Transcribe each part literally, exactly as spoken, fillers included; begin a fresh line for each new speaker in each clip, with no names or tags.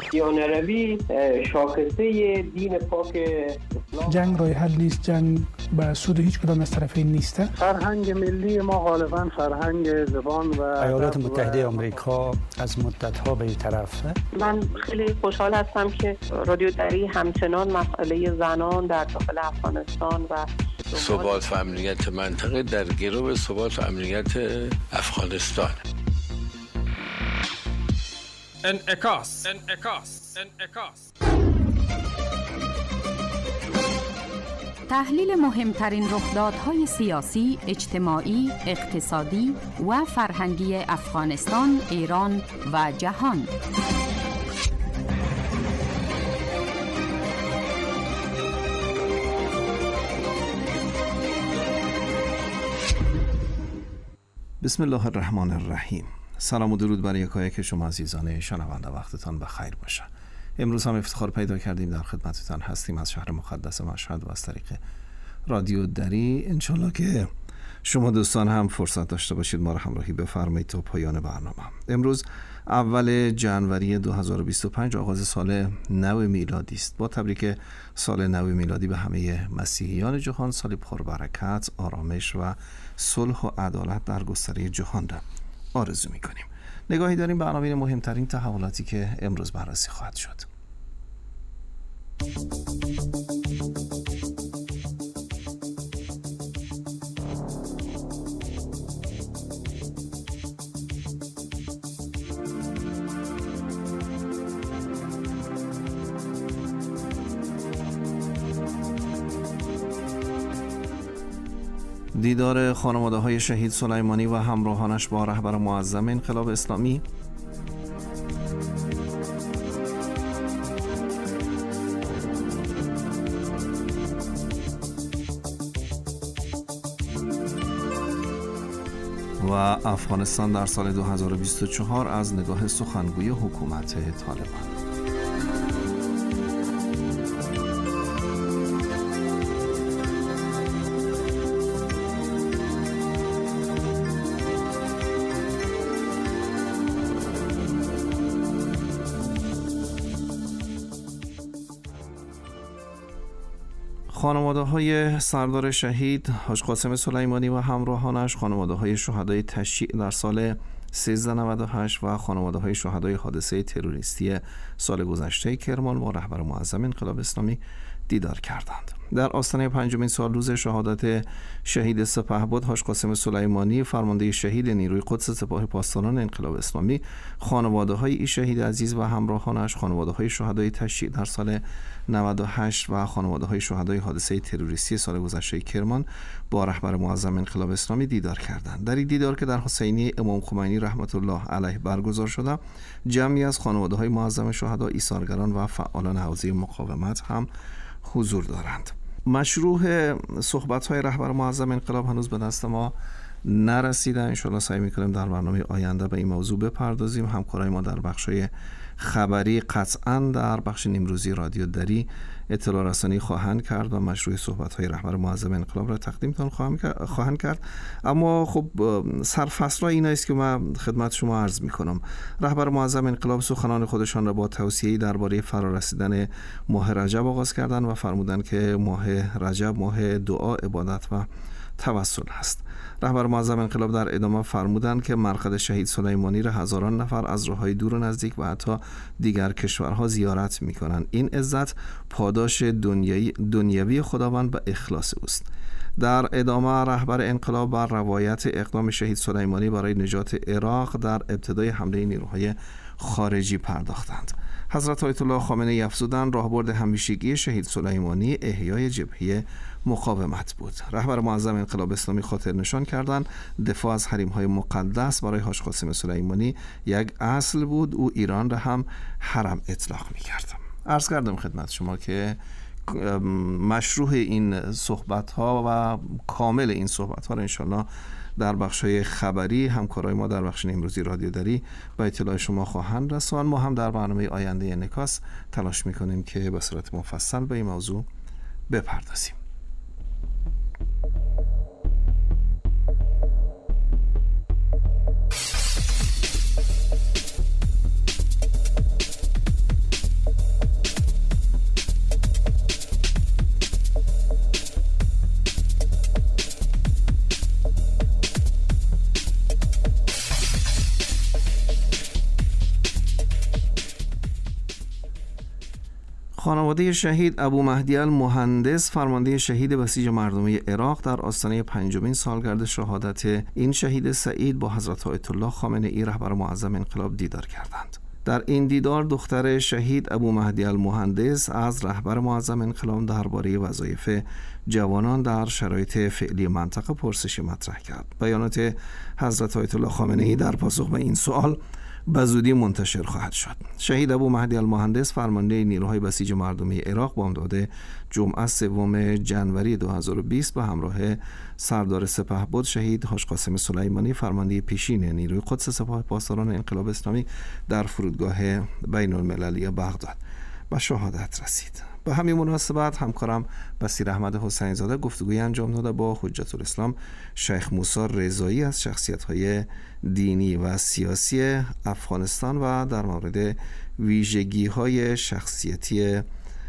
سیانروی شاخصه دین پاک اسلام.
جنگ راه حل نیست، جنگ به سود هیچ کدام از طرفین نیست.
فرهنگ ملی ما غالبا فرهنگ زبان و
ایالات متحده آمریکا از مدت‌ها به این طرفه.
من خیلی خوشحال هستم که رادیو دری همچنان مسئله زنان در داخل افغانستان و
ثبات و امنیت منطقه در گرو ثبات و امنیت افغانستان.
انعکاس انعکاس انعکاس
تحلیل مهمترین رخدادهای سیاسی، اجتماعی، اقتصادی و فرهنگی افغانستان، ایران و جهان.
بسم الله الرحمن الرحیم. سلام و درود بر یکایک شما عزیزان شنونده، وقتتان بخیر باشه. امروز هم افتخار پیدا کردیم در خدمتتان هستیم از شهر مقدس مشهد و از طریق رادیو دری. انشالله که شما دوستان هم فرصت داشته باشید ما را همراهی بفرمایید تا پایان برنامه. امروز اول جنوری دو هزار و بیست و پنج، آغاز سال نو میلادی است. با تبریک سال نو میلادی به همه مسیحیان جهان، سالی پربرکت، آرامش و صلح و عدالت در گستره جهان را آرزو می‌کنیم. نگاهی داریم به عناوین مهمترین تحولاتی که امروز بررسی خواهد شد. دیدار خانواده‌های شهید سلیمانی و همراهانش با رهبر معظم انقلاب اسلامی، و افغانستان در سال دو هزار و بیست و چهار از نگاه سخنگوی حکومت طالبان. خانواده‌های سردار شهید حاج قاسم سلیمانی و همراهانش، خانواده‌های شهدای تشییع در سال سیزده نود و هشت و خانواده‌های شهدای حادثه تروریستی سال گذشته کرمان با رهبر معظم انقلاب اسلامی دیدار کردند. در آستانه پنجمین سالروز شهادت شهید سپهبد حاج قاسم سلیمانی، فرمانده شهید نیروی قدس سپاه پاسداران انقلاب اسلامی، خانواده‌های این شهید عزیز و همراهانش، خانواده‌های شهدای تشییع در سال نود و هشت و خانواده‌های شهدای حادثه تروریستی سال گذشته کرمان با رهبر معظم انقلاب اسلامی دیدار کردند. در این دیدار که در حسینیه امام خمینی رحمت الله علیه برگزار شده، جمعی از خانواده‌های معظم شهدا، ایثارگران و فعالان حوزه مقاومت هم حضور دارند. مشروع صحبت‌های رهبر معظم انقلاب هنوز به دست ما نرسیده. انشالله سعی می‌کنیم در برنامه آینده به این موضوع بپردازیم. همکارای ما در بخش‌های خبری قطعاً در بخش نیمروزی رادیو دری اطلاع رسانی خواهند کرد و مشروع صحبت‌های رهبر معظم انقلاب را تقدیمتان خواهند کرد. اما خب سرفصل این است که من خدمت شما عرض می‌کنم. رهبر معظم انقلاب سخنان خودشان را با توصیه‌ای درباره فرارسیدن ماه رجب آغاز کردند و فرمودند که ماه رجب ماه دعا، عبادت و توسل است. رهبر معظم انقلاب در ادامه فرمودند که مرقد شهید سلیمانی را هزاران نفر از راه‌های دور و نزدیک و حتی دیگر کشورها زیارت می‌کنند. این عزت پاداش دنیوی دنیوی خداوند و اخلاص اوست. در ادامه رهبر انقلاب بر روایت اقدام شهید سلیمانی برای نجات عراق در ابتدای حمله نیروهای خارجی پرداختند. حضرت آیت الله خامنه‌ای افزودند راهبرد همیشگی شهید سلیمانی احیای جبهه مقاومت بود. رهبر معظم انقلاب اسلامی خاطر نشان کردند دفاع از حریم‌های مقدس برای حاج قاسم سلیمانی یک اصل بود. او ایران را هم حرم اطلاق می‌کرد. عرض کردم خدمت شما که مشروع این صحبت‌ها و کامل این صحبت‌ها را انشالله در بخش‌های خبری همکارای ما در بخش امروزی رادیو دری با اطلاع شما خواهند رساند. ما هم در برنامه آینده انعکاس تلاش می‌کنیم که به صورت مفصل به این موضوع بپردازیم. خانواده شهید ابو مهدی المهندس، فرمانده شهید بسیج مردمی عراق، در آستانه پنجمین سالگرد شهادت این شهید سعید با حضرت آیت الله خامنه ای رهبر معظم انقلاب دیدار کردند. در این دیدار دختر شهید ابو مهدی المهندس از رهبر معظم انقلاب درباره وظایف جوانان در شرایط فعلی منطقه پرسشی مطرح کرد. بیانات حضرت آیت الله خامنه ای در پاسخ به این سوال به زودی منتشر خواهد شد. شهید ابو مهدی المهندس، فرمانده نیروهای بسیج مردمی عراق، بامداد جمعه سوم ژانویه دو هزار و بیست به همراه سردار سپهبد شهید حاج قاسم سلیمانی، فرمانده پیشین نیروی قدس سپاه پاسداران انقلاب اسلامی، در فرودگاه بین المللی بغداد به شهادت رسید. به همین مناسبت همکارم بصیر احمد حسین زاده گفتگوی انجام داده با حجت الاسلام شیخ موسی رضایی از شخصیت‌های دینی و سیاسی افغانستان و در مورد ویژگی‌های شخصیتی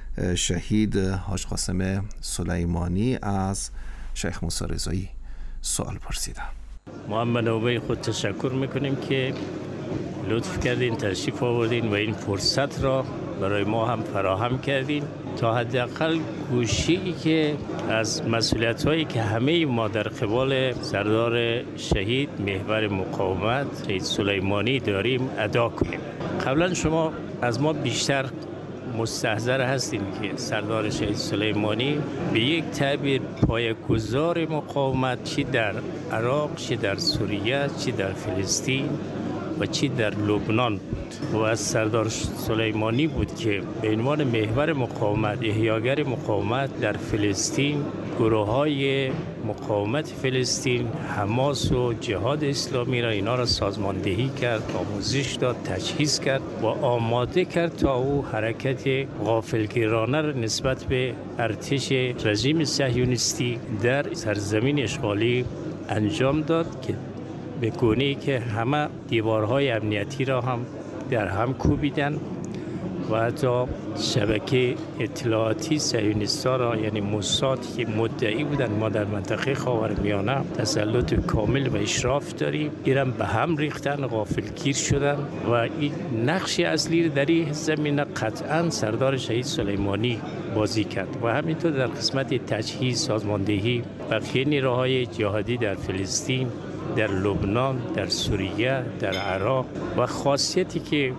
شهید حاج قاسم سلیمانی از شیخ موسی رضایی سوال پرسیدم.
ما هم به نوبه خود تشکر میکنیم که لطف کردین، تشریف آوردین و این فرصت را برای ما هم فراهم کردین تا حداقل گوشه‌ای که از مسئولیت‌هایی که همه ما در قبال سردار شهید محور مقاومت شهید سلیمانی داریم ادا کنیم. قبلا شما از ما بیشتر مستحضر هستیم که سردار شهید سلیمانی به یک تعبیر پایه‌گذار مقاومت، چی در عراق، چی در سوریه، چی در فلسطین و چی در لبنان بود و از سردار سلیمانی بود که به عنوان محور مقاومت، احیاگر مقاومت در فلسطین، گروه‌های مقاومت فلسطین، حماس و جهاد اسلامی را اینا را سازماندهی کرد، آموزش داد، تجهیز کرد و آماده کرد تا او حرکت غافلگیرانه را نسبت به ارتش رژیم صهیونیستی در سرزمین اشغالی انجام داد که به گونه‌ای که همه دیوارهای امنیتی را هم در هم کوبیدن و حتی شبکه اطلاعاتی صهیونیست‌ها را، یعنی موساد که مدعی بودند ما در منطقه خاورمیانه تسلط کامل و اشراف داریم، ایران به هم ریختن، غافلگیر شدن و این نقش اصلی در این زمینه قطعا سردار شهید سلیمانی بازی کرد و همینطور در قسمت تجهیز، سازماندهی بقیه نیروهای جهادی در فلسطین، در لبنان، در سوریه، در عراق. و خاصیتی که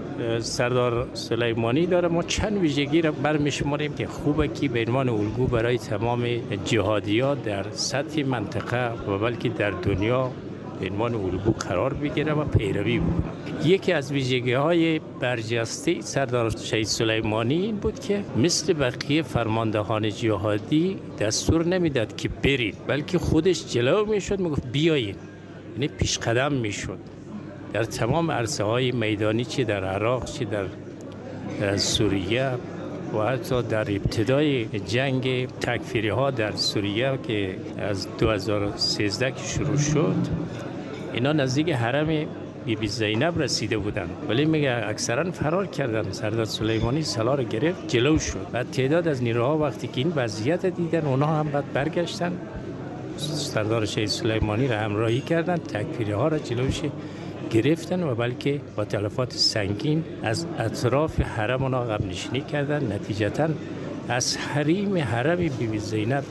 سردار سلیمانی داره، ما چند ویژگی را برمی‌شماریم که خوبه که به عنوان الگو برای تمام جهادی‌ها در سطح منطقه و بلکه در دنیا به عنوان الگو قرار بگیره و پیروی بکنه. یکی از ویژگی‌های برجسته سردار شهید سلیمانی این بود که مثل بقیه فرماندهان جهادی دستور نمیداد که برید، بلکه خودش جلو میشد، میگفت بیایید، یعنی پیش قدم میشد در تمام عرصه‌های میدانی، چه در عراق، چه در سوریه و حتی در ابتدای جنگ تکفیری‌ها در سوریه که از دو هزار و سیزده که شروع شد، اینا نزدیک حرم بی بی زینب رسیده بودن، ولی میگه اکثرا فرار کردن. سردار سلیمانی سلاح رو گرفت، جلو شد. بعد تعداد از نیروها وقتی که این وضعیت دیدن، اونها هم بعد برگشتن، سردار شهید سلیمانی را همراهی کردن، تکفیری‌ها را جلوش گرفتن و بلکه با تلفات سنگین از اطراف حرم اونا عقب نشینی کردن. نتیجتاً از حریم حرم بی بی زینب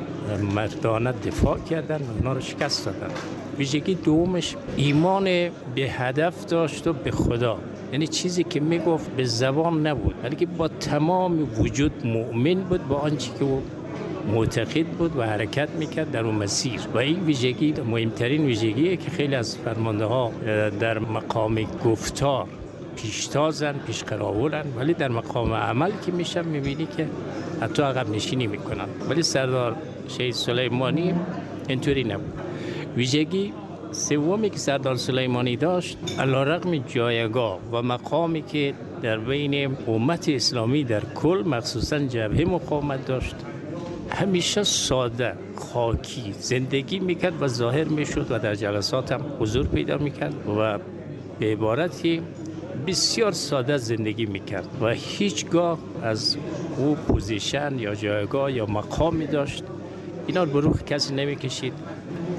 مردانه دفاع کردن و اونا رو شکست دادن. ویژگی دومش ایمان به هدف داشت و به خدا، یعنی چیزی که میگفت به زبان نبود، بلکه با تمام وجود مؤمن بود با آنچه که او معتقد بود و حرکت میکرد در اون مسیر. و این ویژگی مهمترین ویژگیه که خیلی از فرمانده ها در مقام گفتار پیشتازن، پیش قراولن، ولی در مقام عمل که میشن میبینی که حتی عقب نشینی میکنن. ولی سردار شهید سلیمانی اینطوری نبود. ویژگی سومی که سردار سلیمانی داشت، علیرغم جایگاه و مقامی که در بین امت اسلامی در کل مخصوصا جبهه مقاومت داشت، همیشه ساده، خاکی زندگی میکرد و ظاهر میشد و در جلسات هم حضور پیدا میکرد و به عبارتی بسیار ساده زندگی میکرد و هیچگاه از او پوزیشن یا جایگاه یا مقامی داشت اینا رو به روح کسی نمیکشید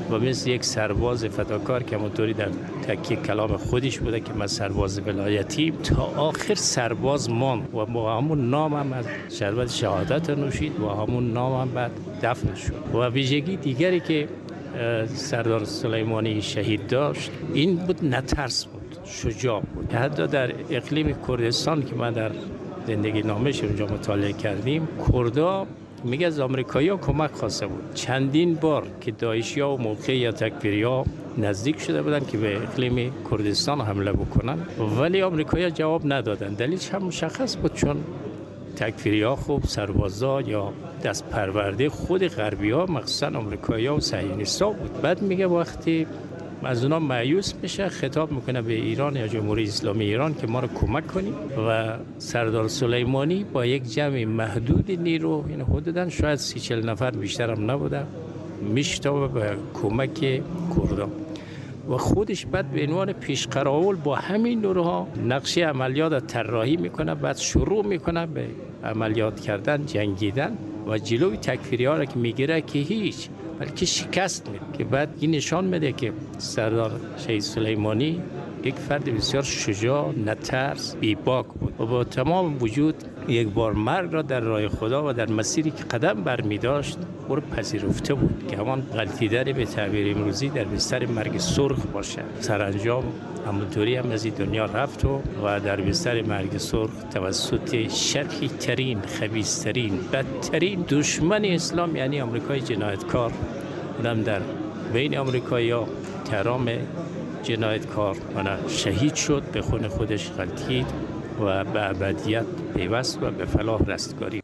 و مثل یک سرباز فداکار که همونطوری در تکی کلام خودش بوده که من سرباز ولایتی تا آخر سرباز ماند و با همون نام هم از شربت شهادت نوشید و همون نام هم بعد دفن شد. و ویژگی دیگری که سردار سلیمانی شهید داشت این بود نترس بود، شجاع بود. حتی در اقلیم کردستان که من در زندگی نامش اونجا مطالعه کردیم، کردا میگه از آمریکایی‌ها کمک خواسته بود. چندین بار که داعشی‌ها و موقع یا تکفیری‌ها نزدیک شده بودن که به اقلیم کردستان حمله بکنن، ولی آمریکایی‌ها جواب ندادن. دلیلش هم مشخص بود، چون تکفیری‌ها خوب سربازا یا دست پرورده خود غربی‌ها مخصوصا آمریکایی‌ها و صهیونیست‌ها بود. بعد میگه وقتی از اونا مایوس میشه خطاب میکنه به ایران یا جمهوری اسلامی ایران که ما رو کمک کنیم و سردار سلیمانی با یک جمع محدود نیرو، این حدوداً شاید سی چهل نفر بیشتر هم نبوده، میشتابه به کمک کردان و خودش بعد به عنوان پیشقراول با همین نیروها نقشه عملیات طراحی میکنه، بعد شروع میکنه به عملیات کردن، جنگیدن و جلوی تکفیری‌ها را که میگیره که هیچ بلکه شکست میده، که بعد این نشان میده که سردار شهید سلیمانی یک فرد بسیار شجاع، نترس، بیباک بود و با تمام وجود یک بار مرگ را در راه خدا و در مسیری که قدم برمی داشت او را پذیرفته بود که همان غلطیداری به تعبیر امروزی در بستر مرگ سرخ باشه. سرانجام همونطوری هم از این دنیا رفت و, و در بستر مرگ سرخ توسط شرحی ترین، خبیث ترین، بدترین دشمن اسلام یعنی آمریکای جنایتکار اونم در بین آمریکایی ها ترام جنایتکار انا شهید شد، به خون خودش غلطید و به ابدیت پیوست و به فلاح رستگاری.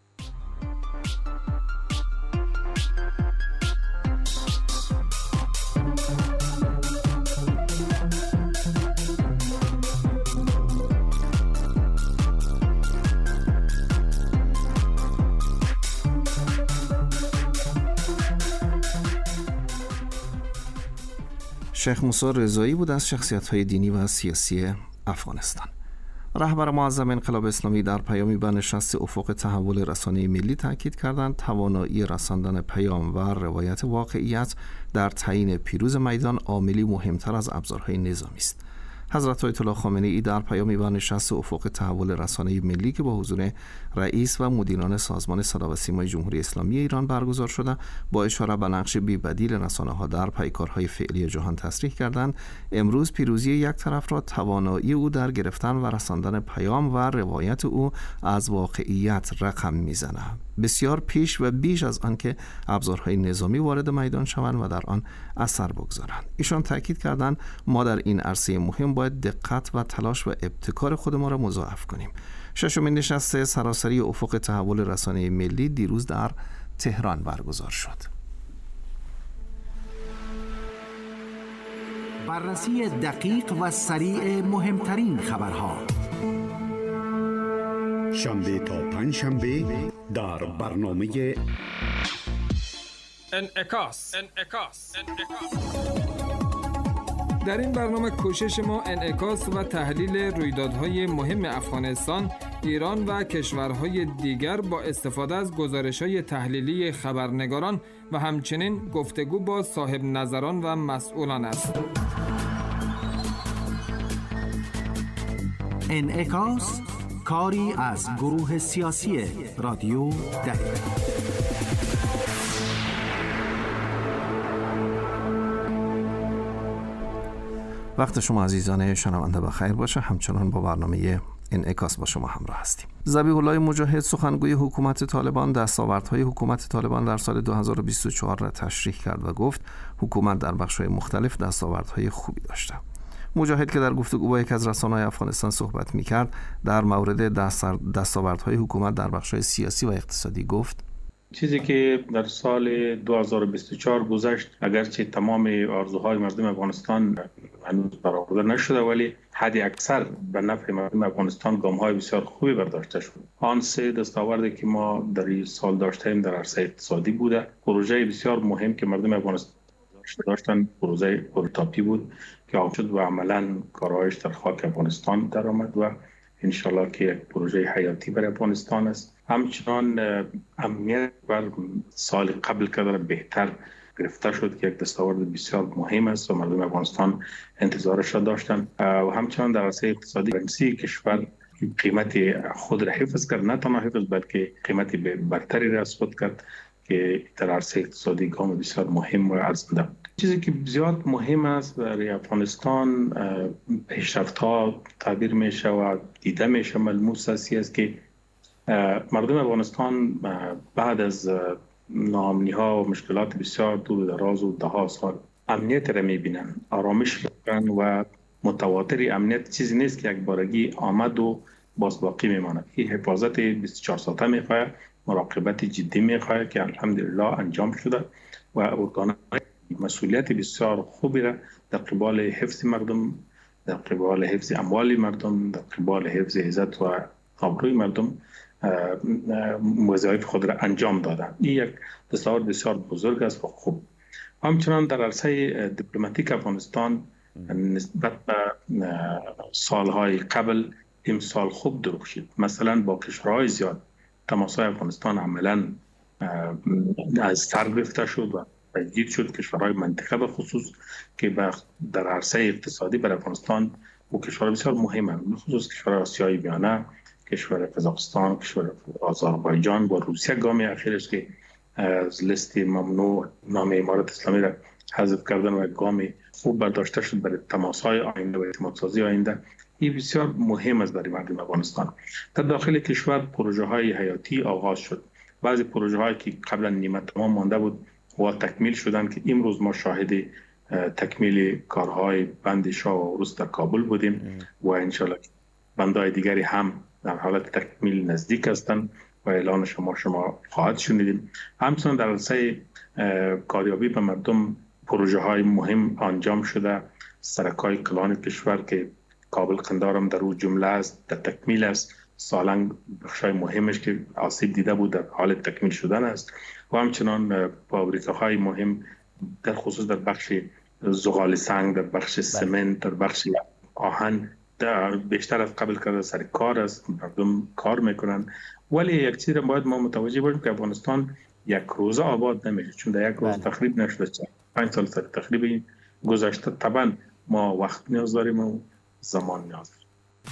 شیخ موسی رضایی بود از شخصیت‌های دینی و سیاسی افغانستان. رهبر معظم انقلاب اسلامی در پیامی به نشست افق تحول رسانه ملی تاکید کردند توانایی رساندن پیام و روایت واقعیت در تعیین پیروز میدان عاملی مهمتر از ابزارهای نظامی است. حضرت آیت الله خامنه‌ای در پیامی به نشست افق تحول رسانه ملی که با حضور رئیس و مدیران سازمان صدا و سیمای جمهوری اسلامی ایران برگزار شده با اشاره به نقش بی‌بدیل رسانه‌ها در پیکارهای فعلی جهان تصریح کردند امروز پیروزی یک طرف را توانایی او در گرفتن و رساندن پیام و روایت او از واقعیت رقم میزنه، بسیار پیش و بیش از آن که ابزارهای نظامی وارد میدان شوند و در آن اثر بگذارند. ایشان تاکید کردند ما در این عرصه مهم باید دقت و تلاش و ابتکار خود ما را مضاعف کنیم. ششمین نشست سراسری افق تحول رسانه ملی دیروز در تهران برگزار شد.
بررسی دقیق و سریع مهمترین خبرها
شنبه تا پنج شنبه در برنامه
انعکاس. انعکاس. در این برنامه کوشش ما انعکاس و تحلیل رویدادهای مهم افغانستان، ایران و کشورهای دیگر با استفاده از گزارش‌های تحلیلی خبرنگاران و همچنین گفتگو با صاحب نظران و مسئولان است.
انعکاس کاری از گروه سیاسی رادیو دری.
وقت شما عزیزان شنونده بخیر باشه. همچنان با برنامه انعکاس با شما همراه هستیم. ذبیح الله مجاهد سخنگوی حکومت طالبان دستاوردهای حکومت طالبان در سال دو هزار و بیست و چهار را تشریح کرد و گفت حکومت در بخش‌های مختلف دستاوردهای خوبی داشته. مجاهد که در گفتگو با یک از رسانه‌های افغانستان صحبت می‌کرد در مورد دستاوردهای حکومت در بخش‌های سیاسی و اقتصادی گفت
چیزی که در سال دو هزار و بیست و چهار گذشت اگرچه تمام آرزوهای مردم افغانستان هنوز برآورده نشده ولی حد اکثر به نفع مردم افغانستان گام‌های بسیار خوبی برداشته شد. آن سه دستاوردی که ما در این سال داشتیم در عرصه اقتصادی بوده. پروژه بسیار مهم که مردم افغانستان داشتن پروژه پرتاپی بود که آغاز شد و عملاً کارهایش در خاک افغانستان درآمد و انشالله که یک پروژه حیاتی برای افغانستان است. همچنان امنیت بر سال قبل که بهتر گرفته شد که یک دستاورد بسیار مهم است و مردم افغانستان انتظارش را داشتن و همچنان در عرصه اقتصادی کرنسی کشور قیمت خود را حفظ کرد، نه تنها حفظ بلکه قیمت برتری را اثبات کرد که در عرصه اقتصادی گام بسیار مهم و ارزنده بود. چیزی که زیاد مهم است برای افغانستان پیشرفت‌ها تعبیر میشه و دیده میشه ملموس است که مردم افغانستان بعد از ناامنی‌ها و مشکلات بسیار دور دراز و ده ها سال امنیت را می‌بینن، آرامش را و متواتر امنیت چیزی نیست که یک بارگی آمد و باز باقی میماند. این حفاظت بیست و چهار ساعته میخواه، مراقبت جدی میخواه که الحمدلله انجام شده و ارگان‌های مسئولیت بسیار خوبی را در قبال حفظ مردم، در قبال حفظ اموال مردم، در قبال حفظ عزت و آبروی مردم وظایف خود را انجام دادند. این یک دستاورد بسیار بزرگ است و خوب. همچنان در عرصه دیپلماتیک افغانستان نسبت به سالهای قبل امسال خوب درخشید. مثلا با کشورهای زیاد تماسهای افغانستان عملا از سر گرفته شد و تجدید شد. کشورهای منطقه به خصوص که در عرصه اقتصادی بر افغانستان و کشورهای بسیار مهمه، به خصوص کشور آسیای میانه، کشور قزاقستان، کشور آذربایجان و روسیه گام اخیرش که از لیست ممنوع نام امارت اسلامی را حذف کردن و گام خوب برداشته شد برای تماس‌های آینده و اعتمادسازی آینده. این بسیار مهم است برای مردم افغانستان. در داخل کشور پروژه‌های حیاتی آغاز شد. بعضی پروژه‌هایی که قبلا نیمه تمام مانده بود و تکمیل شدن که امروز ما شاهد تکمیل کارهای بند شاه و عروس در کابل بودیم و انشالله بندهای دیگری هم در حالت تکمیل نزدیک هستند و اعلان شما شما خواهد شنیدیم. همچنان در عرصه کاریابی به مردم پروژه های مهم انجام شده. سرکای کلان کشور که کابل قندارم در او جمله است، در تکمیل است. سالنگ بخشای مهمش که آسیب دیده بود در حال تکمیل شدن است و همچنان فابریکه‌های مهم در خصوص در بخش زغال سنگ، در بخش سمنت، در بخش آهن در بیشتر از قبل کرده سر کار است، مردم کار میکنن. ولی یک چیز را باید ما متوجه باشیم که افغانستان یک روزه آباد نمیشه، چون در یک روز تخریب نشده. پنج سال سر تخریب گذشته. طبعا ما وقت نیاز داریم و زمان نیاز داریم.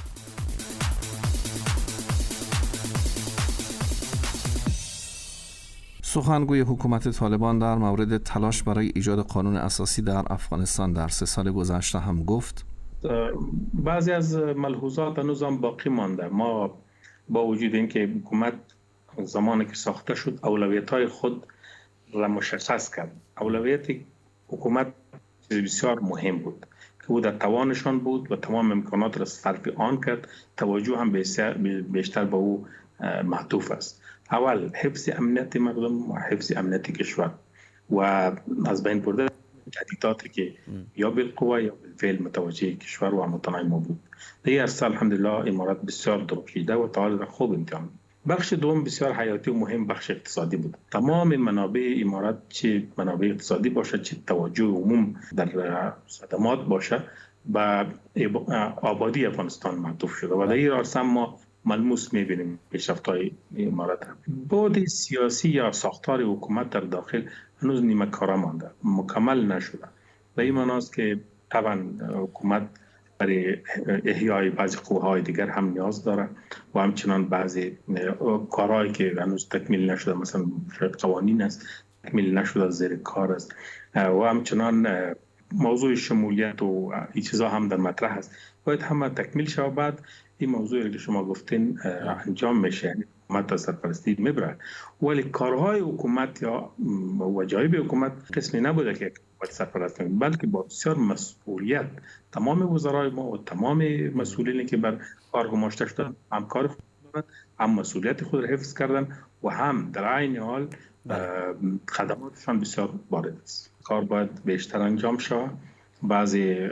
سخنگوی حکومت طالبان در مورد تلاش برای ایجاد قانون اساسی در افغانستان در سه سال گذشته هم گفت
بعضی از ملحوظات هنوز هم باقی مانده. ما با وجود اینکه حکومت زمانی که ساخته شد اولویت‌های خود را مشخص کرد. اولویت حکومت بسیار مهم بود که او در توانشان بود و تمام امکانات را صرف آن کرد. توجه هم بیشتر به او معطوف است. اول حفظ امنیت مردم و حفظ امنیت کشور و از بین برده تهدیداتی که یا بالقوه یا بالفعل متوجه کشور و هموطنان ما بود. در این عرصه الحمدلله امارات بسیار درخشیده و تعالی را خوب انجام. بخش دوم بسیار حیاتی و مهم بخش اقتصادی بود. تمام منابع امارات، چه منابع اقتصادی باشه چه توجه عموم در خدمات باشه، به آبادی افغانستان معطوف شده و در این عرصه ما ملموس می‌بینیم پیشرفت‌های امارات. بعد سیاسی یا ساختار حکومت در داخل هنوز نیمه کاره مانده، مکمل نشده. به این معنی است که طبعا حکومت برای احیای بعضی قوه‌های دیگر هم نیاز داره و همچنان بعضی کارهایی که هنوز تکمیل نشده، مثلا قوانین است تکمیل نشده، زیر کار است و همچنان موضوع شمولیت و این چیزا هم در مطرح است. باید همه تکمیل شود. بعد این موضوعی که شما گفتین انجام میشه، یعنی حکومت از سرپرستی میبره. ولی کارهای حکومت یا وجایب حکومت قسمی نبوده که حکومت سرپرست کنه، بلکه با بسیار مسئولیت تمام وزرای ما و تمام مسئولینی که بر کار گماشته شدن هم کار خود دارن، هم مسئولیت خود را حفظ کردن و هم در عین حال خدماتشان بسیار وارد است. کار باید بیشتر انجام شود. بعضی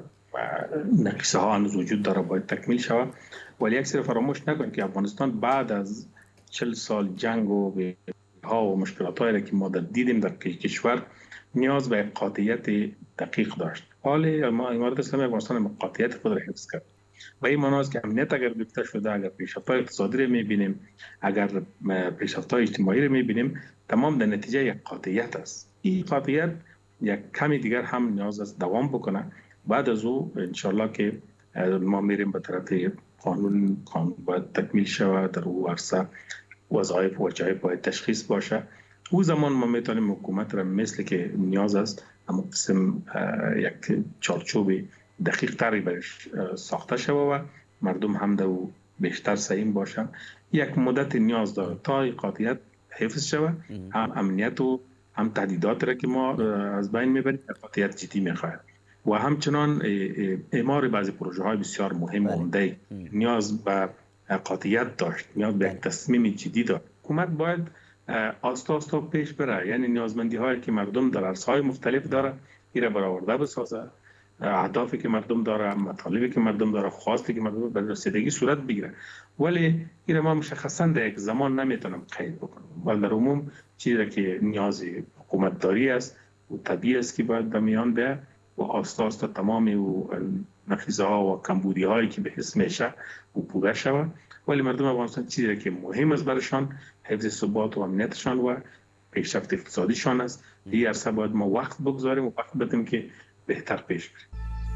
نقصه ها هنوز وجود داره، باید تکمیل شود. ولی یک سری فراموش نکنید که افغانستان بعد از چهل سال جنگ و ها و مشکلات هایی که ما دیدیم در کشور نیاز به قاطعیت دقیق داشت. حال ما امارت اسلامی افغانستان قاطعیت خود را حفظ کرد. و این معنی است که امنیت اگر گرفته شده، اگر پیشرفت‌های اقتصادی را می‌بینیم، اگر پیشرفت‌های اجتماعی را می‌بینیم، تمام در نتیجه یک قاطعیت است. این قضیه یک کمی دیگر هم نیاز است دوام بکنه. بعد از او انشالله که ما میریم به طرف قانون قانون باید تکمیل شود، در او عرصه وظایف و جای باید تشخیص باشه. او زمان ما میتونیم حکومت را مثل که نیاز است اما قسم یک چارچوب دقیق تری برش ساخته شود و مردم هم در او بیشتر سعیم باشن. یک مدت نیاز داره تا این قاطعیت حفظ شود، هم امنیت و هم تهدیدات را که ما از بین میبریم قاطعیت جدی میخواهد و همچنان اعمار بعضی پروژه های بسیار مهم و عمده نیاز به قاطعیت داشت، نیاز به یک تصمیم جدی داشت. حکومت باید آستا آستا پیش بره، یعنی نیازمندی هایی که مردم در عرصه های مختلف داره ایره برآورده بسازه، اهدافی که مردم داره، مطالبی که مردم داره، خواستی که مردم به رسیدگی صورت بگیره. ولی ایره ما مشخصا در یک زمان نمیتونم قید بکنم، ولی در عموم چیزی که نیاز حکومت داری است و طبیعی است که باید به میان بیاد و آستا آستا تمامی و نقیضه ها و کمبودی هایی که به حس میشه و پوده شود. ولی مردم افغانستان چیزی که مهم است برشان حفظ ثبات و امنیتشان و پیشرفت اقتصادیشان است. این عرصه باید ما وقت بگذاریم و وقت بدیم که بهتر پیش بریم.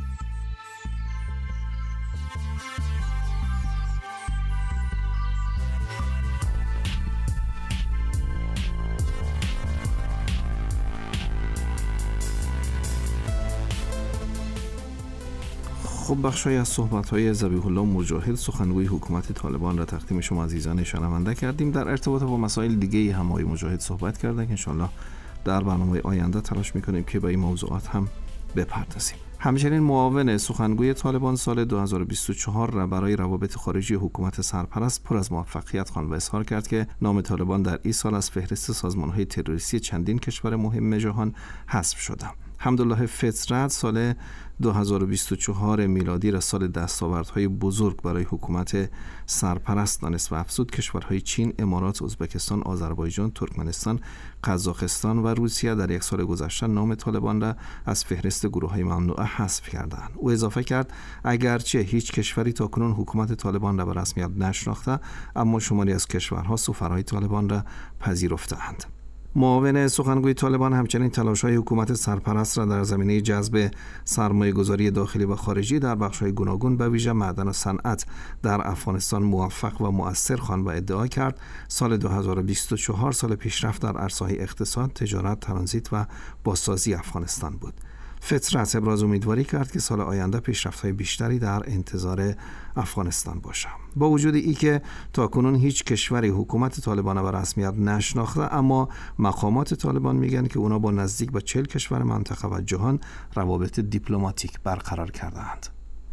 خب بخشی از صحبت‌های ذبیح الله مجاهد سخنگوی حکومت طالبان را تقدیم شما عزیزان شنونده کردیم. در ارتباط با مسائل دیگه هم آقای مجاهد صحبت کردن که انشالله در برنامه آینده تلاش می‌کنیم که به این موضوعات هم بپردازیم. همچنین معاون سخنگوی طالبان سال دو هزار و بیست و چهار را برای روابط خارجی حکومت سرپرست پر از موفقیت خواند و اظهار کرد که نام طالبان در این سال از فهرست سازمان‌های تروریستی چندین کشور مهم جهان حذف شده. حمدالله فطرت سال دو هزار و بیست و چهار میلادی را سال دستاوردهای بزرگ برای حکومت سرپرست دانست و افزود کشورهای چین، امارات، ازبکستان، آذربایجان، ترکمنستان، قزاقستان و روسیه در یک سال گذشته نام طالبان را از فهرست گروه‌های ممنوعه حذف کردند. او اضافه کرد اگرچه هیچ کشوری تاکنون حکومت طالبان را به رسمیت نشناخته، اما شماری از کشورها سفرهای طالبان را پذیرفته‌اند. معاون سخنگوی طالبان همچنین تلاش‌های حکومت سرپرست را در زمینه جذب سرمایه‌گذاری داخلی و خارجی در بخش‌های گوناگون به ویژه معدن و صنعت در افغانستان موفق و مؤثر خواند و ادعا کرد سال دو هزار و بیست و چهار سال پیشرفت در عرصه‌های اقتصاد، تجارت، ترانزیت و بازسازی افغانستان بود. فطرت ابراز امیدواری کرد که سال آینده پیشرفت‌های بیشتری در انتظار افغانستان باشد. با وجود ای که تاکنون هیچ کشوری حکومت طالبان به رسمیت نشناخته، اما مقامات طالبان میگن که اونا با نزدیک به چهل کشور منطقه و جهان روابط دیپلماتیک برقرار کردند.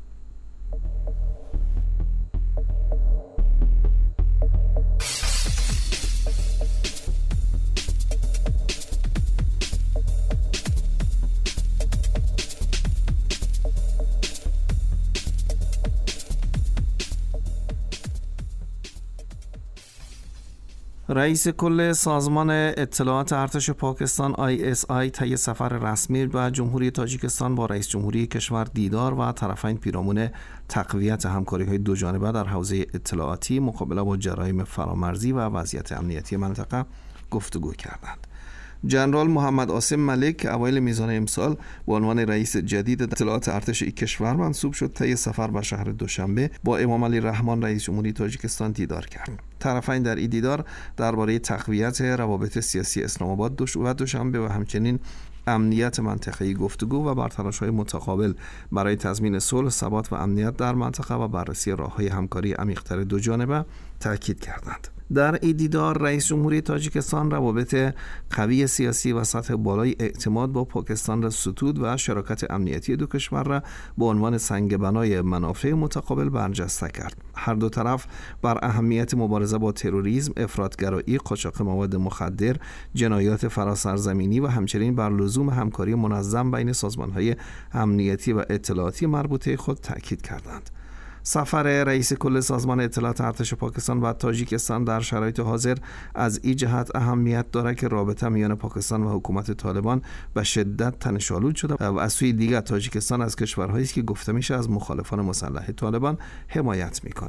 رئیس کل سازمان اطلاعات ارتش پاکستان آی اس آی طی سفر رسمی به جمهوری تاجیکستان با رئیس جمهوری کشور دیدار و طرفین پیرامون تقویت همکاری‌های دو جانبه در حوزه اطلاعاتی، مقابله با جرایم فرامرزی و وضعیت امنیتی منطقه گفتگو کردند. جنرال محمد عاصم ملک که اوایل میزان امسال به عنوان رئیس جدید اطلاعات ارتش این کشور منصوب شد، طی سفر به شهر دوشنبه با امام علی رحمان رئیس جمهوری تاجیکستان دیدار کرد. طرفین در این دیدار درباره تقویت روابط سیاسی اسلام آباد و دوشنبه و همچنین امنیت منطقه‌ای گفتگو و بر تلاش‌های متقابل برای تضمین صلح، ثبات و امنیت در منطقه و بررسی راه‌های همکاری عمیق‌تر دو جانبه تاکید کردند. در این دیدار رئیس جمهوری تاجیکستان روابط قوی سیاسی و سطح بالای اعتماد با پاکستان را ستود و شراکت امنیتی دو کشور را به عنوان سنگ بنای منافع متقابل برجسته کرد. هر دو طرف بر اهمیت مبارزه با تروریسم، افراطگرایی، قاچاق مواد مخدر، جنایات فراسرزمینی و همچنین بر لزوم همکاری منظم بین سازمان‌های امنیتی و اطلاعاتی مربوطه خود تاکید کردند. سفر رئیس کل سازمان اطلاعات ارتش پاکستان و تاجیکستان در شرایط حاضر از این جهت اهمیت دارد که رابطه میان پاکستان و حکومت طالبان به شدت تنش‌آلود شده و از سوی دیگر تاجیکستان از کشورهایی است که گفته میشه از مخالفان مسلح طالبان حمایت میکنه.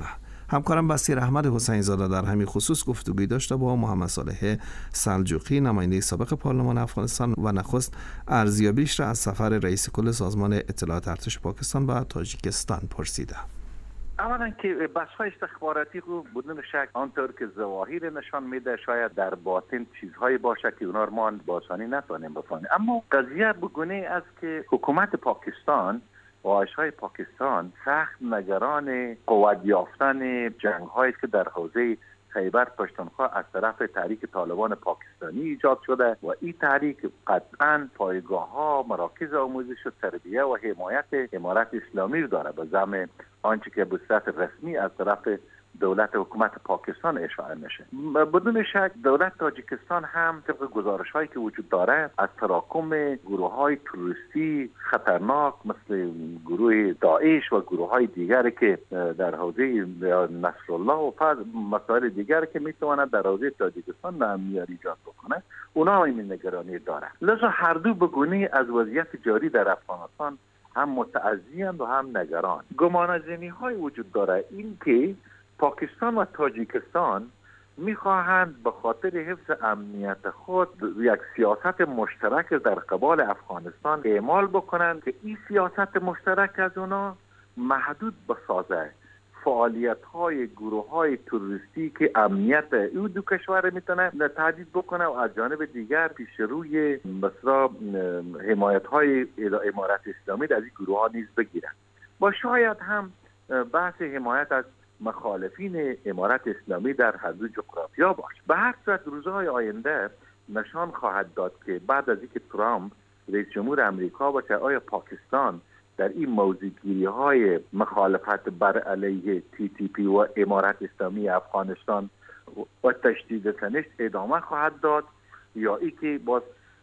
همکارم بصیر احمد حسین زاده در همین خصوص گفتگوی داشته با محمد صالح سلجوقی، نماینده سابق پارلمان افغانستان و نخست ارزیابیش را از سفر رئیس کل سازمان اطلاعات ارتش پاکستان به تاجیکستان پرسیده.
اولا که بحث‌های استخباراتی رو بدون شک آنطور که ظواهر نشان میده شاید در باطن چیزهایی باشه که اونا رو ما با آسانی نتوانیم بفهمیم، اما قضیه بگونه است که حکومت پاکستان و آیش‌های پاکستان سخت نگران قوت یافتن جنگ‌هایی که در حوزه خیبر پشتونخوا از طرف تحریک طالبان پاکستانی ایجاد شده و این تحریک قطعاً پایگاه‌ها، مراکز آموزش و تربیه و حمایت امارت اسلامی داره به زعم آنچه که به صورت رسمی از طرف دولت حکومت پاکستان اشاعه میشه. بدون شک دولت تاجیکستان هم طبق گزارش هایی که وجود داره از تراکم گروه های تروریستی خطرناک مثل گروه داعش و گروه های دیگری که در حوزه نصرالله و مسائل دیگری که میتواند در حوزه تاجیکستان ناامنی ایجاد بکنه، اونا این نگرانی داره. لذا هر دو به گونه از وضعیت جاری در افغانستان هم متعضی‌اند و هم نگران. گمانه‌زنی های وجود داره این که پاکستان و تاجیکستان میخواهند به خاطر حفظ امنیت خود یک سیاست مشترک در قبال افغانستان اعمال بکنند که این سیاست مشترک از اونا محدود بسازه فعالیت های گروه های تروریستی که امنیت این دو کشور میتونه تهدید بکنه و از جانب دیگر پیش روی مثلا حمایت های امارت اسلامی در این گروه ها نیز بگیرند و شاید هم بحث حمایت از مخالفین امارت اسلامی در هر دو جغرافیا باشه. به هر صورت روزهای آینده نشان خواهد داد که بعد از اینکه ترامپ رئیس جمهور امریکا باشه آیا پاکستان در این موضوعگیری های مخالفت بر علیه تی تی پی و امارت اسلامی افغانستان و تشدید تنش ادامه خواهد داد یا ای که باز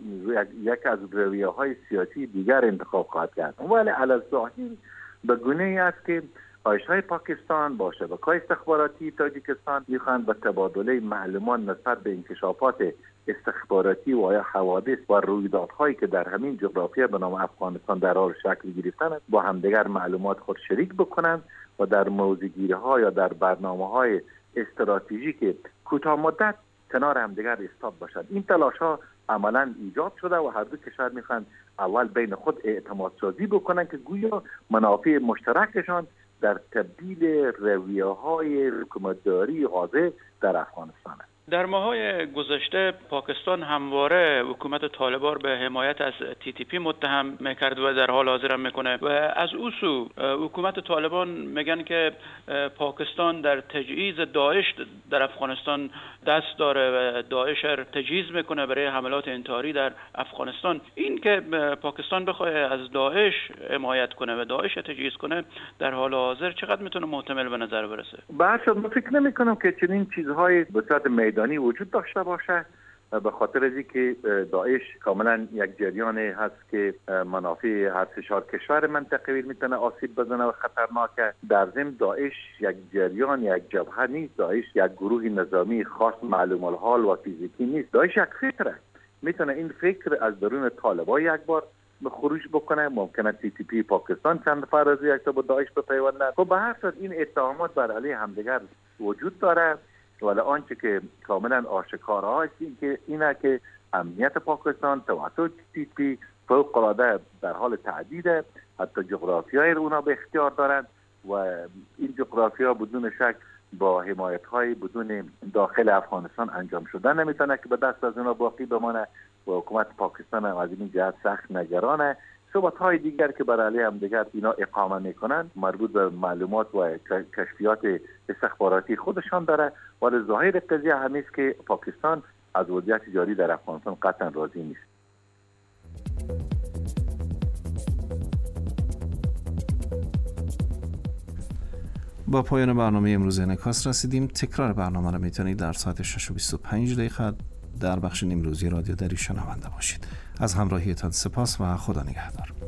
یک از رویه های سیاسی دیگر انتخاب خواهد کرد. ولی علی الظاهر به گونه ای است که آیش‌های پاکستان با شبکه‌های استخباراتی تاجیکستان می‌خواهند به تبادله معلومات نسبت به انکشافات استخباراتی و یا حوادث و رویدادهایی که در همین جغرافیا به نام افغانستان در حال شکل گرفتن با همدیگر معلومات خود شریک بکنند و در موضوعگیری‌ها یا در برنامه‌های استراتژیک کوتاه مدت کنار همدیگر استاد باشند. این تلاش‌ها عملاً ایجاد شده و هر دو کشور می‌خواهند اول بین خود اعتماد سازی بکنند که گویا منافع مشترکشان در تبدیل رویه‌های حکومتداری غازه در افغانستان است.
در ماه‌های گذشته پاکستان همواره حکومت طالبان به حمایت از تی تی پی متهم می‌کرد و در حال حاضر هم می‌کنه و از او سو حکومت طالبان میگن که پاکستان در تجهیز داعش در افغانستان دست داره و داعش را تجهیز میکنه برای حملات انتحاری در افغانستان. این که پاکستان بخواد از داعش حمایت کنه و داعش تجهیز کنه در حال حاضر چقدر میتونه محتمل به نظر برسه؟
بحث من فکر نمی‌کنم که چنین چیزهای به صورت میدانی وجود داشته باشه، به خاطر از اینکه داعش کاملا یک جریان هست که منافع هر سه چهار کشور منطقه‌ای میتونه آسیب بزنه و خطرناکه. در ضمن داعش یک جریان یک جبهه نیست، داعش یک گروه نظامی خاص معلوم الحال و فیزیکی نیست. داعش یک فکره، میتونه این فکر از درون طالبان یک بار خروج بکنه. ممکنه تی تی پی پاکستان چند نفر از یک تا با داعش بپیوندن. خب به هر صورت این اتهامات بر علیه همدیگر وجود داره، ولی آنچه که کاملا آشکار است این که اینه که امنیت پاکستان توسط تی تی پی فوق العاده در حال تهدیده، حتی جغرافیای اونا به اختیار دارند و این جغرافیا بدون شک با حمایت‌های بدون داخل افغانستان انجام شده نمیتونه که به دست از اونا باقی بمانه و حکومت پاکستان هم از این جهت سخت نگرانه. صحبت‌های دیگر که برای علیه هم دیگر اینا اقامه میکنن مربوط به معلومات و کشفیات استخباراتی خودشان داره، ولی ظاهر قضیه همین است که پاکستان از وضعیت جاری در افغانستان قطعا راضی نیست.
با پایان برنامه امروز انعکاس رسیدیم. تکرار برنامه را میتونید در ساعت شش و بیست و پنج دقیقه در بخش نیمروزی رادیو دری شنونده باشید. از همراهیتان سپاس و خدا نگهدار.